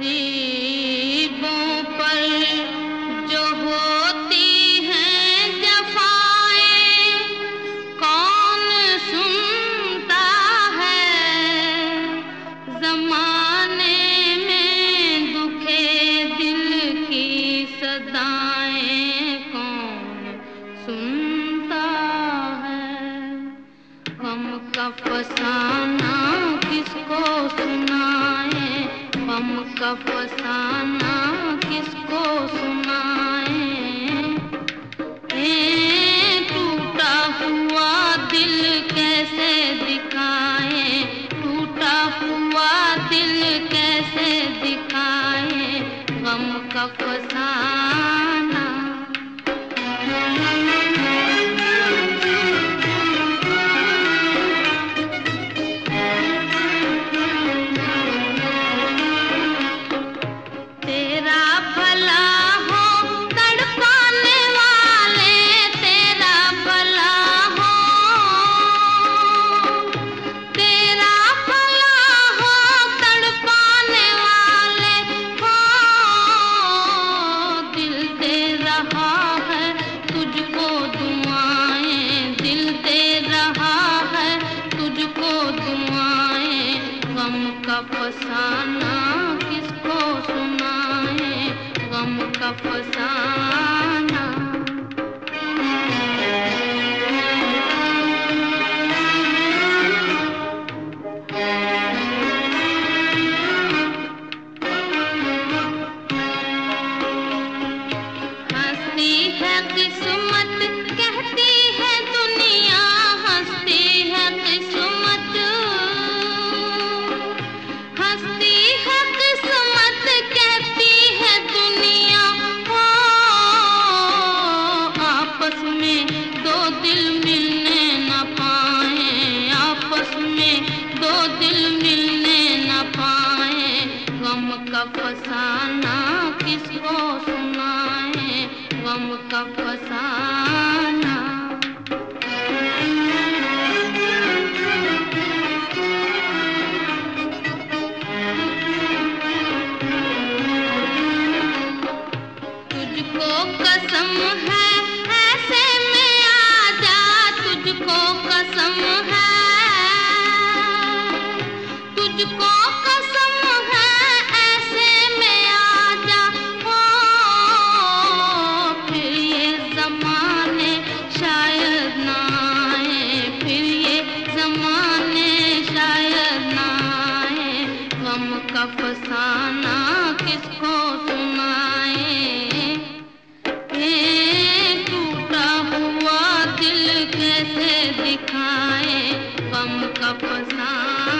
गरीबों पर जो होती हैं जफाएं, कौन सुनता है ज़माने में दुखे दिल की सदाएं, कौन सुनता है। गम का फसाना किसको सुनाए, गम का फसाना किसको सुनाए। टूटा हुआ दिल कैसे दिखाए, टूटा हुआ दिल कैसे दिखाए, गम का फसाना। तेरा भला हो तड़पाने वाले, तेरा भला हो, तेरा भला हो तड़पाने वाले हो। दिल दे रहा है तुझको दुआएं, दिल दे रहा है तुझको दुआएं, गम का फसाना किसको सुनाए, गम का फसाना। हंसती है किस्मत कहती है दुनिया, हंसती है किस्मत, हंसती है किस्मत कहती है दुनिया। हो आपस में दो दिल मिलने न पाए, आपस में दो दिल मिलने न पाए, गम का फसाना किसको सुनाए, गम का फसाना। तुझको कसम है ऐसे में आजा, तुझको कसम है, तुझको कसम है ऐसे में आजा। हो फिर ये ज़माने शायद ना आए, फिर ये ज़माने शायद ना आए, गम का फसाना किसको सुनाए। टूटा हुआ दिल कैसे दिखाए, गम का फसाना।